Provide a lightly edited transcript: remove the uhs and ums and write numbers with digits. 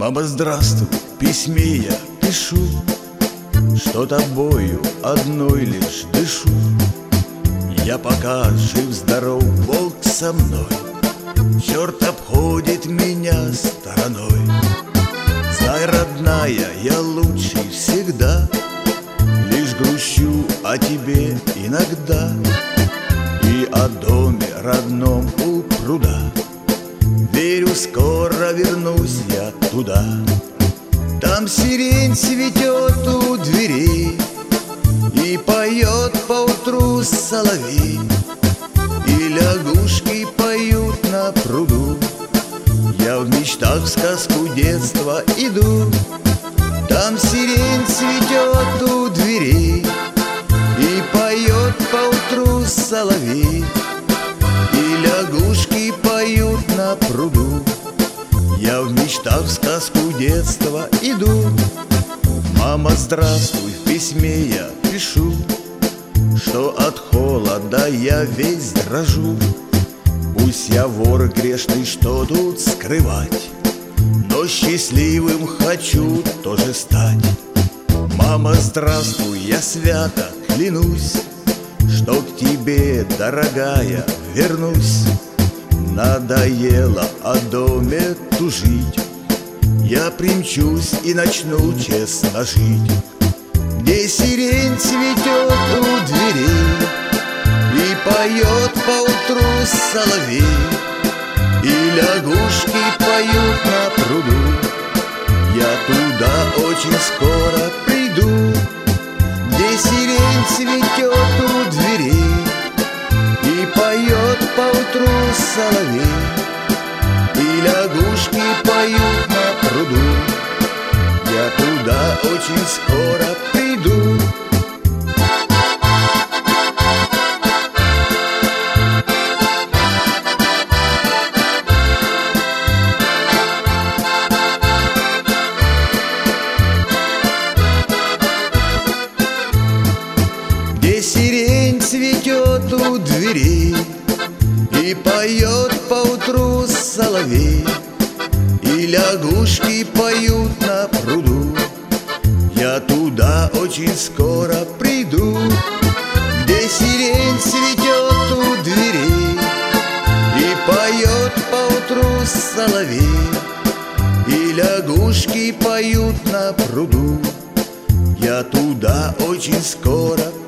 Мама, здравствуй, в письме я пишу, что тобою одной лишь дышу. Я пока жив-здоров, Бог со мной, черт обходит меня стороной. Знай, родная, я лучший всегда, лишь грущу о тебе иногда и о доме родном у пруда. Верю, скоро вернусь я туда. Там сирень цветет у дверей и поет поутру соловей, и лягушки поют на пруду. Я в мечтах в сказку детства иду. Там сирень цветет у дверей и поет поутру соловей, и лягушки поют на пруду. Я в мечтах в сказку детства иду. Мама, здравствуй, в письме я пишу, что от холода я весь дрожу. Пусть я вор грешный, что тут скрывать, но счастливым хочу тоже стать. Мама, здравствуй, я свято клянусь, что к тебе, дорогая, вернусь. Надоело о доме тужить, я примчусь и начну честно жить. Где сирень цветет у дверей и поет поутру соловей, и лягушки поют на пруду. Я туда очень скоро приду. Где сирень цветет у дверей и поет поутру соловей, и лягушки поют на пруду. Я туда очень скоро приду. Где сирень цветет у дверей и поет поутру соловей, и лягушки поют на пруду. Я туда очень скоро приду. Где сирень цветет у дверей и поет поутру соловей, и лягушки поют на пруду. Я туда очень скоро